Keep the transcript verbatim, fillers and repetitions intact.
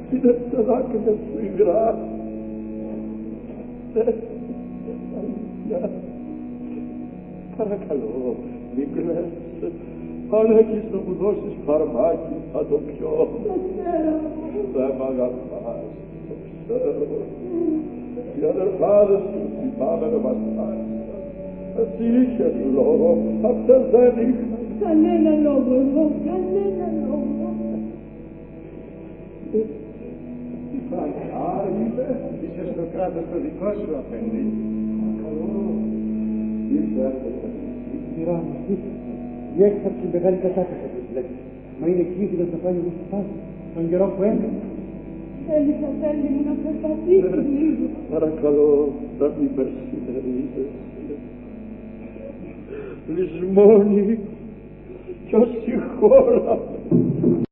είναι τα δάκρυα σου υγρά. Παρακαλώ, μην κλαις. Αν έχεις να μου δώσεις φαρμάκι θα το πιω. Δεν μ' αγαπάς, το ξέρω. Οι αδερφάδες σου θυμάμαι να μας χάρισαν. Εσύ είχες λόγο, αυτές δεν είχαν. Κανένα λόγο εγώ, κανένα λόγο. Τι πάλι, άργησε. Είσαι στο κράτος το δικό σου, αφέντη. Καλό. Ήρθε έρχεται. Μοιρά μου, η έξαρση μεγάλη κατάκασα που βλέπεις. Μα είναι κίνδυνος να πάει εγώ στη φάση, τον καιρό που έκανε. Θέλει, θα θέλει μου να προσπαθήσει λίγο. Παρακαλώ, να μην περσινερίζεσαι. Λυσμόνι κι ως η χώρα.